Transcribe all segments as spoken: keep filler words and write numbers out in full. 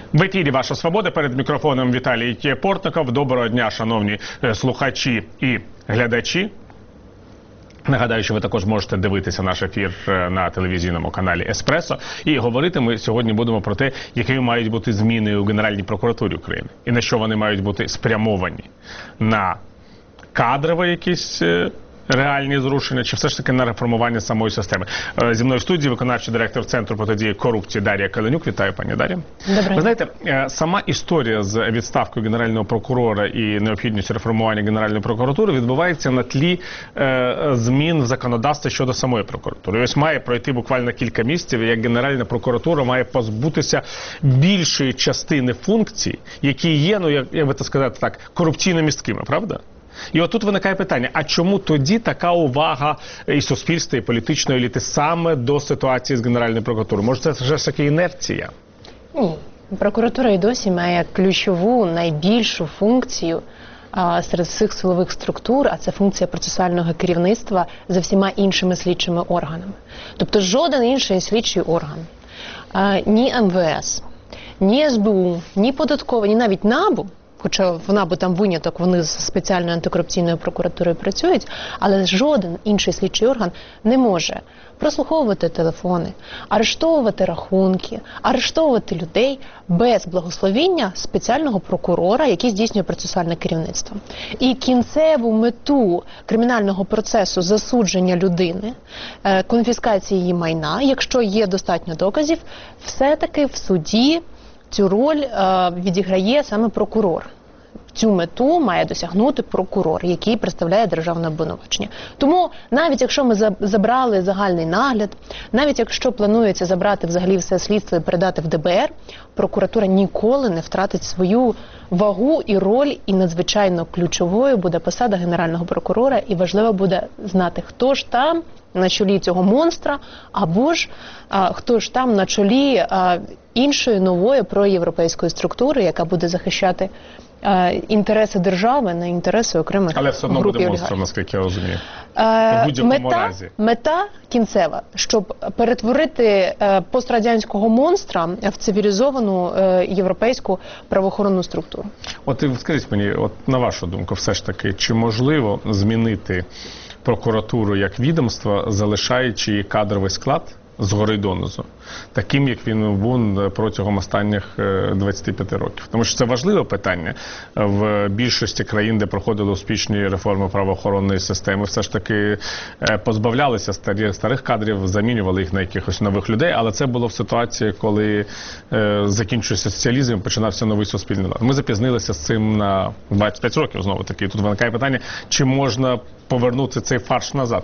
В ефірі «Ваша свобода», перед мікрофоном Віталій Портников. Доброго дня, шановні слухачі і глядачі. Нагадаю, що ви також можете дивитися наш ефір на телевізійному каналі «Еспресо». І говорити ми сьогодні будемо про те, якими мають бути зміни у Генеральній прокуратурі України. І на що вони мають бути спрямовані. На кадрові якісь реальні зрушення, чи все ж таки на реформування самої системи. Зі мною в студії виконавчий директор Центру протидії корупції Дар'я Каленюк. Вітаю, пані Дар'я. Добре. Ви знаєте, сама історія з відставкою генерального прокурора і необхідністю реформування Генеральної прокуратури відбувається на тлі е, змін в законодавстві щодо самої прокуратури. І ось має пройти буквально кілька місяців, як Генеральна прокуратура має позбутися більшої частини функцій, які є, ну, як, як би це сказати так, корупційно-місткими, правда? І отут виникає питання, а чому тоді така увага і суспільства, і політичної еліти саме до ситуації з Генеральною прокуратурою? Може, це вже ж таки інерція? Ні. Прокуратура і досі має ключову, найбільшу функцію а, серед всіх силових структур, а це функція процесуального керівництва за всіма іншими слідчими органами. Тобто жоден інший слідчий орган, а, ні ем ве ес, ні ес бе у, ні податкова, ні навіть НАБУ, хоча в НАБУ там виняток, вони з спеціальною антикорупційною прокуратурою працюють, але жоден інший слідчий орган не може прослуховувати телефони, арештовувати рахунки, арештовувати людей без благословіння спеціального прокурора, який здійснює процесуальне керівництво. І кінцеву мету кримінального процесу засудження людини, конфіскації її майна, якщо є достатньо доказів, все-таки в суді цю роль е, відіграє саме прокурор. Цю мету має досягнути прокурор, який представляє державне обвинувачення. Тому навіть якщо ми забрали загальний нагляд, навіть якщо планується забрати взагалі все слідство і передати в де бе ер, прокуратура ніколи не втратить свою вагу і роль, і надзвичайно ключовою буде посада генерального прокурора, і важливо буде знати, хто ж там на чолі цього монстра, або ж а, хто ж там на чолі а, іншої нової проєвропейської структури, яка буде захищати а, інтереси держави, не інтереси окремих груп. Але все одно буде монстром, наскільки я розумію. А, мета, мета кінцева, щоб перетворити а, пострадянського монстра в цивілізовану а, європейську правоохоронну структуру. От і скажіть мені, от на вашу думку, все ж таки, чи можливо змінити прокуратуру як відомство, залишаючи її кадровий склад згори донизу, таким, як він був протягом останніх двадцяти п'яти років? Тому що це важливе питання. В більшості країн, де проходили успішні реформи правоохоронної системи, все ж таки позбавлялися старих, старих кадрів, замінювали їх на якихось нових людей, але це було в ситуації, коли е, закінчився соціалізм і починався новий суспільний лад. Ми запізнилися з цим на двадцять п'ять років знову-таки. І тут виникає питання, чи можна повернути цей фарш назад?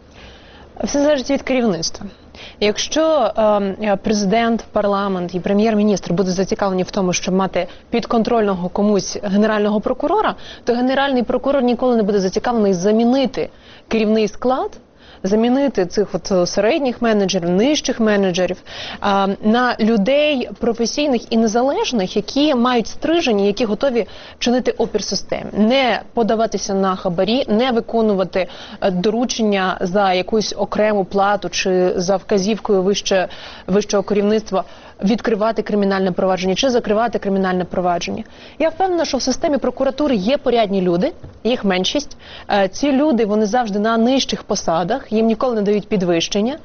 Все залежить від керівництва. Якщо е, президент, парламент і прем'єр-міністр будуть зацікавлені в тому, щоб мати підконтрольного комусь генерального прокурора, то генеральний прокурор ніколи не буде зацікавлений замінити керівний склад, замінити цих от середніх менеджерів, нижчих менеджерів а, на людей професійних і незалежних, які мають стрижені, які готові чинити опір системі. Не подаватися на хабарі, не виконувати доручення за якусь окрему плату чи за вказівкою вище, вищого керівництва відкривати кримінальне провадження чи закривати кримінальне провадження. Я впевнена, що в системі прокуратури є порядні люди, їх меншість. Ці люди, вони завжди на нижчих посадах, їм ніколи не дають підвищення.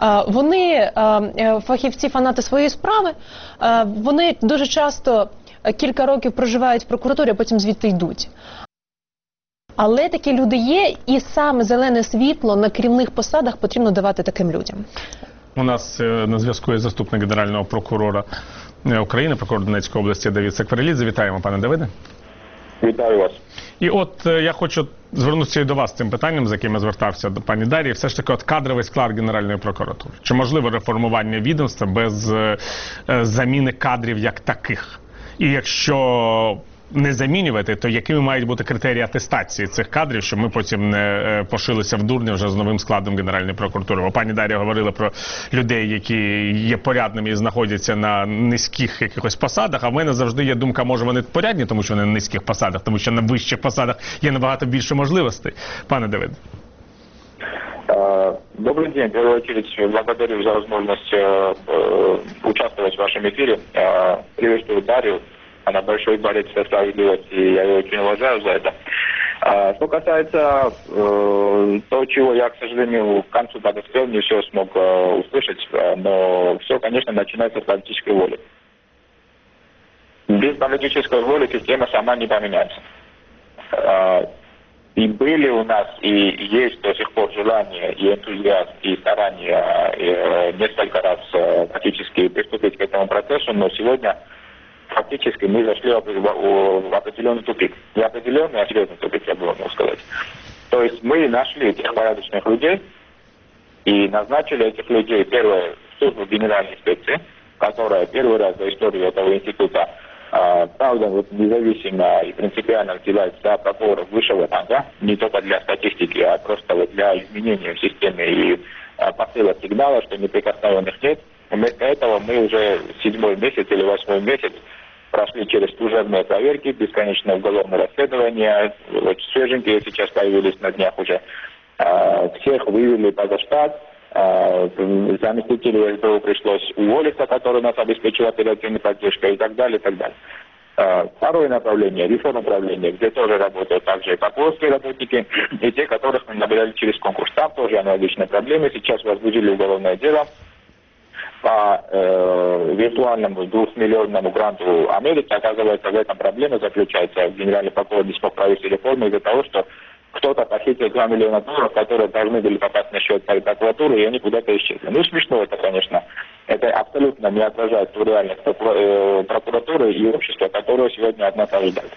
Вони фахівці, фанати своєї справи, вони дуже часто кілька років проживають в прокуратурі, а потім звідти йдуть. Але такі люди є, і саме зелене світло на керівних посадах потрібно давати таким людям. У нас на зв'язку є заступник генерального прокурора України, прокурор Донецької області Давид Сакварелідзе. Вітаємо, пане Давиде. Вітаю вас. І от я хочу звернутися і до вас з цим питанням, з яким я звертався до пані Дар'ї. Все ж таки, от кадровий склад Генеральної прокуратури. Чи можливо реформування відомства без е, заміни кадрів як таких? І якщо не замінювати, то якими мають бути критерії атестації цих кадрів, щоб ми потім не пошилися в дурні вже з новим складом Генеральної прокуратури? Бо пані Дар'я говорила про людей, які є порядними і знаходяться на низьких якихось посадах, а в мене завжди є думка, може вони порядні, тому що вони на низьких посадах, тому що на вищих посадах є набагато більше можливостей. Пане Давиде. Добрый день. В первую очередь благодарю за возможность э, э, участвовать в вашем эфире. Э, приветствую Дарью. Она большой борец за справедливость, и я ее очень уважаю за это. А, что касается э, того, чего я, к сожалению, к концу подоспел, не все смог э, услышать, э, но все, конечно, начинается с политической воли. Без политической воли система сама не поменяется. Э, и были у нас, и есть до сих пор желание, и энтузиазм, и старания э, несколько раз э, фактически приступить к этому процессу, но сегодня фактически мы зашли в, в, в определенный тупик. Не определенный, а серьезный тупик, я бы мог сказать. То есть мы нашли тех порядочных людей и назначили этих людей, первое, в службу Генеральной инспекции, которая первый раз за историю этого института, э, правда, вот независимо и принципиально взялась за прокуроров высшего ранга, не только для статистики, а просто вот для изменения в системе и э, посыла сигнала, что неприкосновенных нет. Вместо этого мы уже седьмой месяц или восьмой месяц прошли через служебные проверки, бесконечное уголовное расследование, вот свеженькие сейчас появились на днях уже. Всех вывели поза штат, заместителю СБУ пришлось уволиться, который нас обеспечил оперативной поддержкой и так далее, и так далее. Второе направление, реформа управления, где тоже работают также и прокурорские работники, и те, которых мы набирали через конкурс. Там тоже аналогичные проблемы. Сейчас возбудили уголовное дело по э, виртуальному двухмиллионному гранту Америки. Оказывается, в этом проблема заключается. Генеральный прокурор не смог провести реформу из-за того, что кто-то похитил два миллиона долларов, которые должны были попасть на счет прокуратуры, и они куда-то исчезли. Ну, смешно это, конечно. Это абсолютно не отражает ту реальность прокуратуры и общества, которое сегодня от нас ожидает.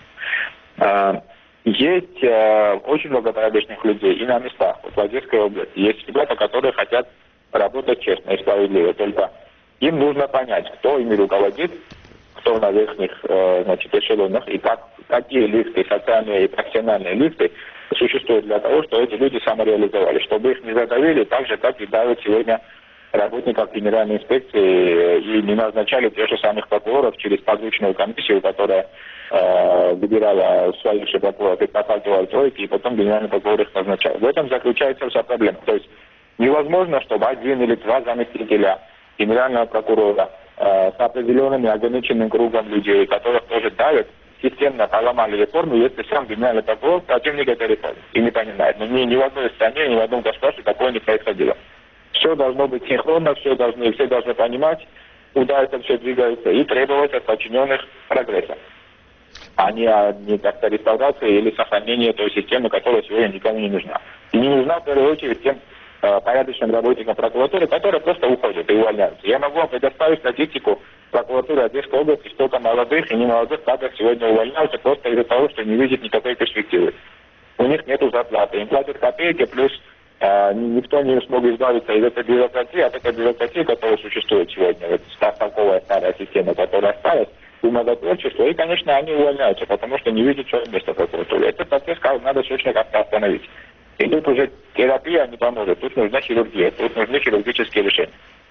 Есть э, очень много порядочных людей и на местах, вот в Одесской области. Есть ребята, которые хотят работать честно и справедливо. Только им нужно понять, кто ими руководит, кто на верхних э, значит, эшелонах, и как, какие лифты, социальные и профессиональные лифты существуют для того, чтобы эти люди самореализовались. Чтобы их не задавили так же, как и давят сегодня работников Генеральной инспекции и не назначали тех же самых прокуроров через подручную комиссию, которая э, выбирала своих же прокуроров и подталкивала тройки, и потом Генеральный прокурор их назначал. В этом заключается вся проблема. То есть невозможно, чтобы один или два заместителя генерального прокурора э, с определенным ограниченным кругом людей, которых тоже давят, системно поломали реформу, если сам генеральный прокурор противник этой реформы и не понимает. Но ни, ни в одной стране, ни в одном государстве такое не происходило. Все должно быть синхронно, все должны, все должны понимать, куда это все двигается, и требовать от подчиненных прогресса, а не, не как-то реставрации или сохранения той системы, которая сегодня никому не нужна. И не нужна в первую очередь тем э, порядочным работникам прокуратуры, которые просто уходят и увольняются. Я могу вам предоставить статистику прокуратуры Одесской области, сколько молодых и немолодых кадров сегодня увольняются просто из-за того, что не видят никакой перспективы. У них нет зарплаты, им платят копейки, плюс э, никто не смог избавиться из этой бюрократии, от этой бюрократии, которая существует сегодня, вот толковая старая система, которая осталась, умозатворчество, и, конечно, они увольняются, потому что не видят свое место в прокуратуре. Этот процесс надо срочно как-то остановить. И тут уже терапия не поможет, тут нужна хірургія, тут нужны хірургічні рішення.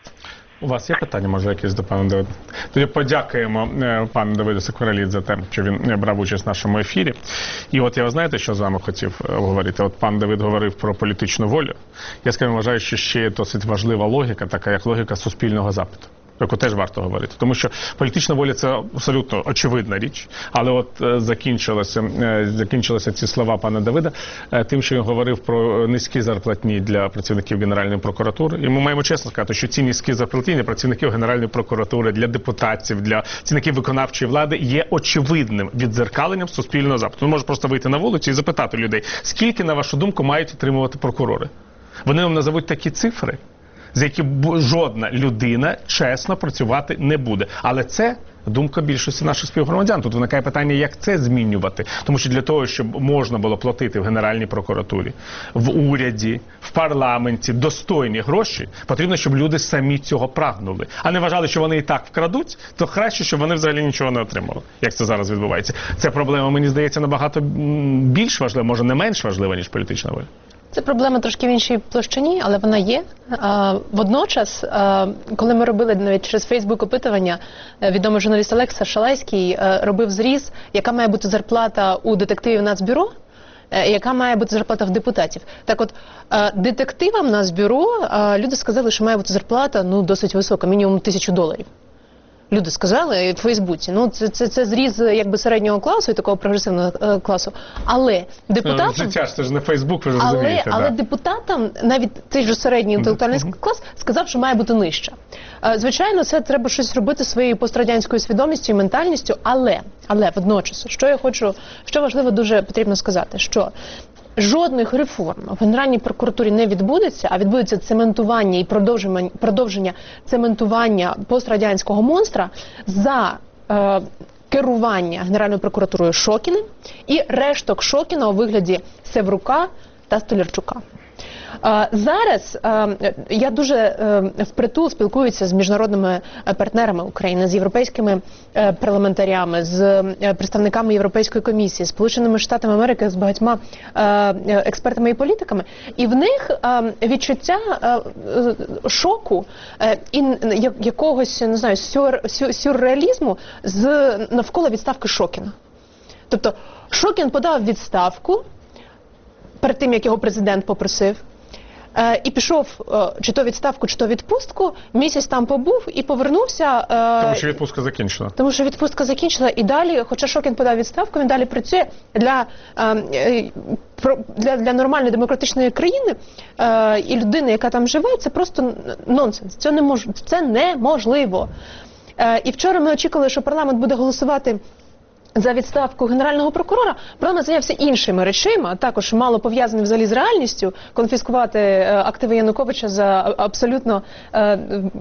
У вас є питання, може, якісь до пана Давида? Тоді подякуємо пану Давиду Секварелідзе за те, що він брав участь в нашому ефірі. І от я, знаєте, що з вами хотів говорити? От пан Давид говорив про політичну волю. Я, скажімо, вважаю, що ще є досить важлива логіка, така як логіка суспільного запиту, яку теж варто говорити. Тому що політична воля – це абсолютно очевидна річ. Але от закінчилися, закінчилися ці слова пана Давида тим, що він говорив про низькі зарплатні для працівників Генеральної прокуратури. І ми маємо чесно сказати, що ці низькі зарплатні для працівників Генеральної прокуратури, для депутатів, для працівників виконавчої влади є очевидним віддзеркаленням суспільного запиту. Ви можете просто вийти на вулицю і запитати людей, скільки, на вашу думку, мають отримувати прокурори. Вони вам назовуть такі цифри, за які жодна людина чесно працювати не буде. Але це думка більшості наших співгромадян. Тут виникає питання, як це змінювати. Тому що для того, щоб можна було платити в Генеральній прокуратурі, в уряді, в парламенті достойні гроші, потрібно, щоб люди самі цього прагнули. А не вважали, що вони і так вкрадуть, то краще, щоб вони взагалі нічого не отримали, як це зараз відбувається. Ця проблема, мені здається, набагато більш важлива, може не менш важлива, ніж політична воля. Це проблема трошки в іншій площині, але вона є. Водночас, коли ми робили навіть через Фейсбук опитування, відомий журналіст Олекса Шалайський робив зріз, яка має бути зарплата у детективів Нацбюро, Е, яка має бути зарплата в депутатів? Так от, е, детективам на бюро е, люди сказали, що має бути зарплата ну, досить висока, мінімум тисячу доларів. Люди сказали в Фейсбуці, ну це, це, це зріз якби середнього класу і такого прогресивного е, класу. Але депутатам... Життя ж це ж не Фейсбук, ви ж але, розумієте. але да. депутатам навіть цей же середній інтелектуальний Mm-hmm. клас сказав, що має бути нижче. Е, звичайно, це треба щось робити своєю пострадянською свідомістю і ментальністю, але, але водночас, що я хочу, що важливо дуже потрібно сказати, що жодних реформ в Генеральній прокуратурі не відбудеться, а відбудеться цементування і продовження, продовження цементування пострадянського монстра за е, керування Генеральною прокуратурою Шокіним і решток Шокіна у вигляді Севрука та Столярчука. Е, зараз е, я дуже е, впритул спілкуюся з міжнародними партнерами України, з європейськими е, парламентарями, з е, представниками Європейської комісії, Сполученими Штатами Америки, з багатьма е, експертами і політиками. І в них е, відчуття е, шоку е, і якогось, не знаю, сюр, сюр, сюрреалізму з навколо відставки Шокіна. Тобто Шокін подав відставку перед тим, як його президент попросив, е, і пішов е, чи то відставку, чи то відпустку, місяць там побув і повернувся. Е, тому що відпустка закінчила. Тому що відпустка закінчила і далі, хоча Шокін подав відставку, він далі працює для, е, про, для, для нормальної демократичної країни е, і людини, яка там живе, це просто нонсенс, це, не мож, це неможливо. Е, і вчора ми очікували, що парламент буде голосувати за відставку генерального прокурора. Парламент зайнявся іншими речима, також мало пов'язаними взагалі з реальністю, конфіскувати е, активи Януковича за абсолютно е,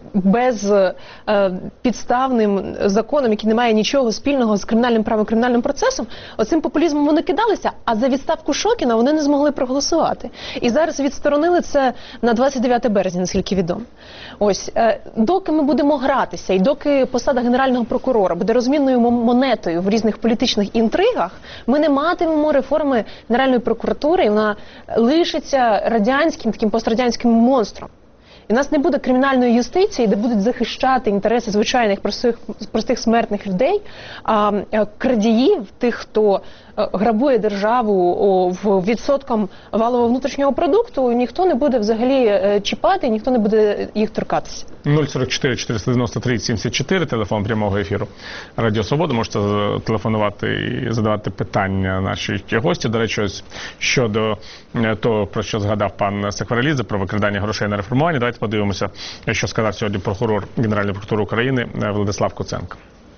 безпідставним е, законом, який не має нічого спільного з кримінальним правом, кримінальним процесом. Оцим популізмом вони кидалися, а за відставку Шокіна вони не змогли проголосувати. І зараз відсторонили це на двадцять дев'яте березня, наскільки відомо. Ось, е, доки ми будемо гратися, і доки посада генерального прокурора буде розмінною монетою в різних політичних інтригах, ми не матимемо реформи Генеральної прокуратури, і вона лишиться радянським, таким пострадянським монстром. І в нас не буде кримінальної юстиції, де будуть захищати інтереси звичайних простих, простих смертних людей, а крадіїв, тих, хто грабує державу в відсотком валового внутрішнього продукту, ніхто не буде взагалі чіпати, ніхто не буде їх торкатися. нуль сорок чотири чотириста дев'яносто три сімдесят чотири, телефон прямого ефіру Радіо Свобода. Можете телефонувати і задавати питання нашій гості. До речі, ось щодо того, про що згадав пан Секварелідзе, про викрадання грошей на реформування. Давайте подивимося, що сказав сьогодні прокурор Генеральної прокуратури України Владислав Куценко.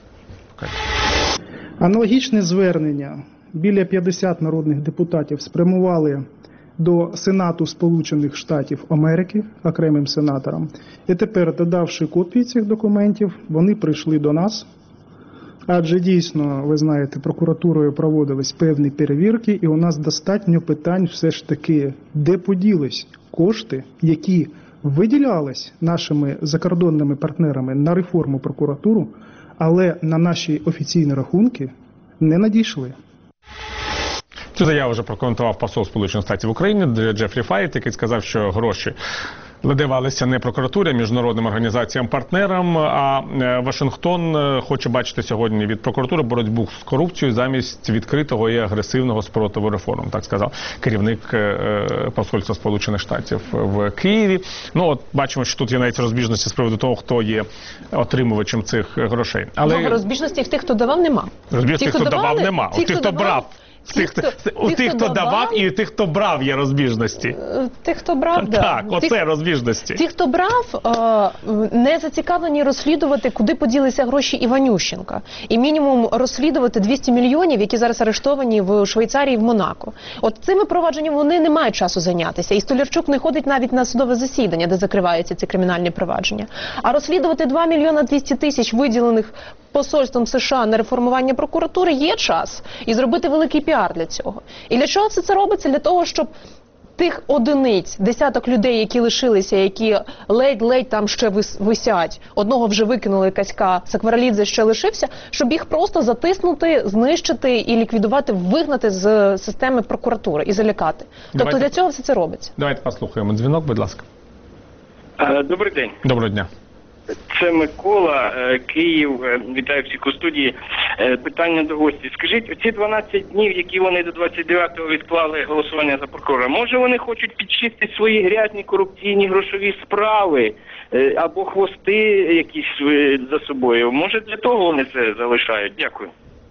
Аналогічне звернення біля п'ятдесят народних депутатів спрямували до Сенату Сполучених Штатів Америки, окремим сенаторам. І тепер, додавши копії цих документів, вони прийшли до нас. Адже дійсно, ви знаєте, прокуратурою проводились певні перевірки, і у нас достатньо питань все ж таки, де поділись кошти, які виділялись нашими закордонними партнерами на реформу прокуратуру, але на наші офіційні рахунки не надійшли. Цю заяву вже прокоментував посол Сполучених Штатів України Джефрі Файт, який сказав, що гроші видавалися не прокуратурі, а міжнародним організаціям-партнерам, а Вашингтон хоче бачити сьогодні від прокуратури боротьбу з корупцією замість відкритого і агресивного спротиву реформ, так сказав керівник посольства Сполучених Штатів в Києві. Ну, от бачимо, що тут є навіть розбіжності з приводу того, хто є отримувачем цих грошей. Але ну, розбіжності в тих, хто давав, нема. Розбіжності тих, хто давав, нема. У тих, хто брав. Ті, тих, хто, у ті, тих, хто, хто давав, давав, і тих, хто брав, є розбіжності. Тих, хто брав, да. Так, оце Тих, розбіжності. Ті, хто брав, не зацікавлені розслідувати, куди поділися гроші Іванющенка. І мінімум розслідувати двісті мільйонів, які зараз арештовані в Швейцарії і в Монако. От цими провадженнями вони не мають часу зайнятися. І Столярчук не ходить навіть на судове засідання, де закриваються ці кримінальні провадження. А розслідувати два мільйони двісті тисяч виділених посольством США на реформування прокуратури є час. І зробити великий піар для цього. І для чого все це робиться? Для того, щоб тих одиниць, десяток людей, які лишилися, які ледь-ледь там ще висять, одного вже викинули Каська, Секварелідзе ще лишився, щоб їх просто затиснути, знищити і ліквідувати, вигнати з системи прокуратури і залякати. Тобто Давайте, для цього все це робиться. Давайте послухаємо дзвінок, будь ласка. Добрий день. Доброго дня. Це Микола, е, Київ. Е, Вітаю всіх у студії. Е, Питання до гості. Скажіть, оці дванадцять днів, які вони до двадцять дев'ятого відклали голосування за прокурора, може вони хочуть підчистити свої грязні корупційні грошові справи е, або хвости якісь е, за собою? Може для того вони це залишають? Дякую.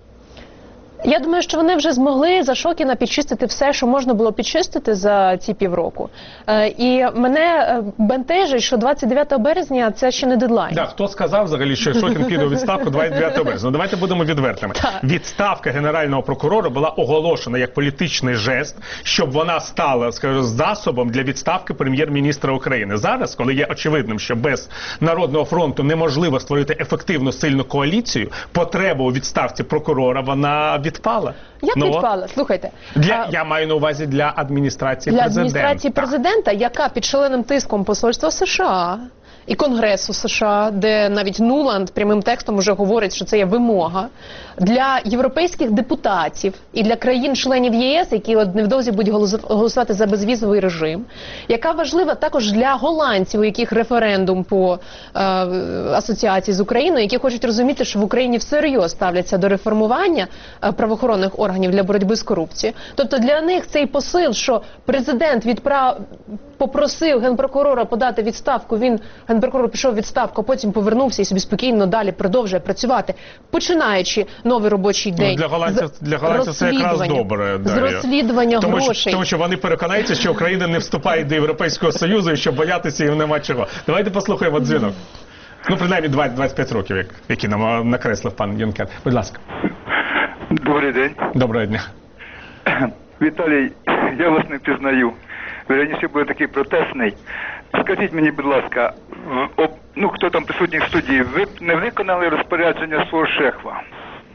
Я думаю, що вони вже змогли за Шокіна підчистити все, що можна було підчистити за ці півроку. Е, і мене е, бентежить, що двадцять дев'ятого березня це ще не дедлайн. Да, хто сказав взагалі, що Шокін піде у відставку двадцять дев'ятого березня? Ну, давайте будемо відвертими. Так. Відставка генерального прокурора була оголошена як політичний жест, щоб вона стала, скажу, засобом для відставки прем'єр-міністра України. Зараз, коли є очевидним, що без Народного фронту неможливо створити ефективну, сильну коаліцію, потреба у відставці прокурора, вона відпала. Як Ну, відпала? Слухайте. Для, а, я маю на увазі для адміністрації Для президента. адміністрації президента, яка під шаленим тиском посольства США і Конгресу США, де навіть Нуланд прямим текстом уже говорить, що це є вимога, для європейських депутатів і для країн-членів ЄС, які от невдовзі будуть голосувати за безвізовий режим, яка важлива також для голландців, у яких референдум по е, асоціації з Україною, які хочуть розуміти, що в Україні всерйоз ставляться до реформування е, правоохоронних органів для боротьби з корупцією. Тобто для них цей посил, що президент відправ... попросив генпрокурора подати відставку, він, генпрокурор пішов у відставку, а потім повернувся і собі спокійно далі продовжує працювати, починаючи новий робочий день. Ну, для голландців, з для голландців це якраз добре. З Дар'я. розслідування тому, грошей. що, тому що вони переконаються, що Україна не вступає до Європейського Союзу і що боятися їм нема чого. Давайте послухаємо дзвінок. Ну, принаймні двадцять - двадцять п'ять років, як, які нам накреслив пан Юнкер. Будь ласка. Добрий день. Доброго дня. Віталій, я вас не впізнаю. Ви раніше були такий протестний. Скажіть мені, будь ласка, об, ну хто там присутній в студії, ви не виконали розпорядження свого шефа?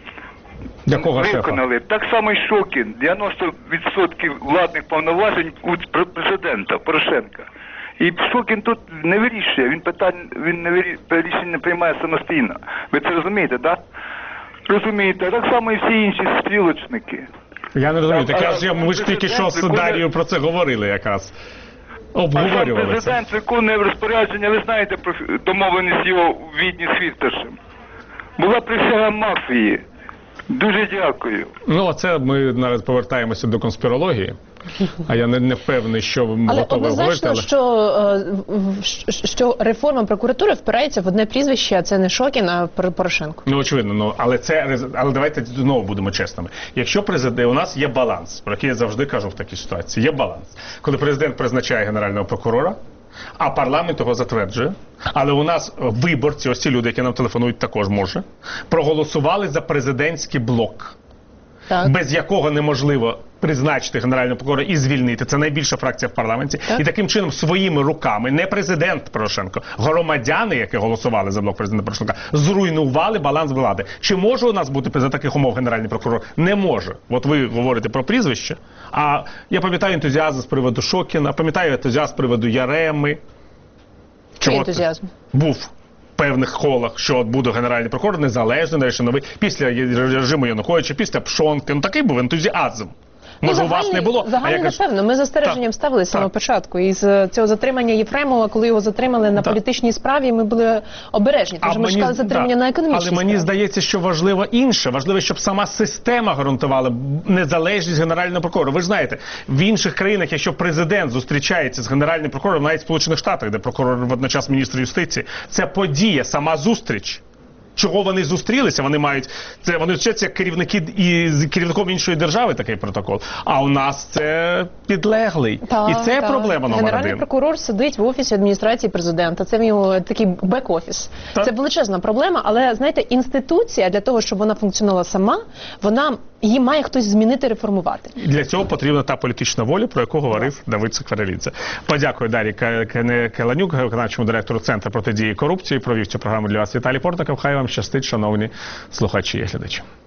Якого шефа? Виконали. Так само і Шокін. дев'яносто відсотків владних повноважень у президента Порошенка. І Шокін тут не вирішує, він питань, він не вирішує, рішення приймає самостійно. Ви це розумієте, так? Розумієте, так само і всі інші стрілочники. Я не розумію, Так, так я а ж, ми ж тільки що з президент виконує- Дар'єю про це говорили якраз. А Обговорювали сам це. президент виконує розпорядження, ви знаєте про домовленість його у Відні з Фірташем. Була присяга мафії. Дуже дякую. Ну, оце ми зараз повертаємося до конспірології. А я не, не впевнений, що ви Але готові говорити. однозначно, Але... що, е, в- в- що реформа прокуратури впирається в одне прізвище, а це не Шокін, а Пор- Порошенко. Ну, очевидно, ну, але це рез- але давайте знову будемо чесними. Якщо президент, у нас є баланс, про який я завжди кажу в такій ситуації, є баланс. Коли президент призначає генерального прокурора, а парламент його затверджує, але у нас виборці, ось ці люди, які нам телефонують, також може, проголосували за президентський блок. Так. Без якого неможливо призначити генерального прокурора і звільнити. Це найбільша фракція в парламенті. Так. І таким чином своїми руками, не президент Порошенко, громадяни, які голосували за блок президента Порошенка, зруйнували баланс влади. Чи може у нас бути за таких умов генеральний прокурор? Не може. От ви говорите про прізвище, а я пам'ятаю ентузіазм з приводу Шокіна, пам'ятаю ентузіазм з приводу Яреми. Який Чого ентузіазм? був в певних колах, що от буде генеральний прокурор незалежний, нарешті новий, після режиму Януковича, після Пшонки. Ну такий був ентузіазм. Може, у вас не було? Загальний, а я кажу, напевно. Ми з застереженням Так, ставили з самого так. початку. І з цього затримання Єфремова, коли його затримали на Так. політичній справі, ми були обережні. Тому що ми шукали затримання да, на економічній Але мені справі. здається, що важливо інше. Важливо, щоб сама система гарантувала незалежність генерального прокурора. Ви ж знаєте, в інших країнах, якщо президент зустрічається з генеральним прокурором, навіть в Сполучених Штатах, де прокурор водночас міністр юстиції, це подія, сама зустріч. Чого вони зустрілися? Вони мають це. Вони вчаться як керівники і з керівником іншої держави такий протокол. А у нас це підлеглий, Та, і це та. проблема номер Генеральний один. прокурор сидить в офісі адміністрації президента. Це його такий бек-офіс. Так. Це величезна проблема, але знаєте, інституція для того, щоб вона функціонувала сама, вона її має хтось змінити, реформувати. Для цього потрібна та політична воля, про яку говорив Давид Сакварелідзе. Подякую Дар'ї Келанюк, виконавчому директору Центру протидії корупції. Провів цю програму для вас Віталій Портников. Хай вам щастить, шановні слухачі і глядачі.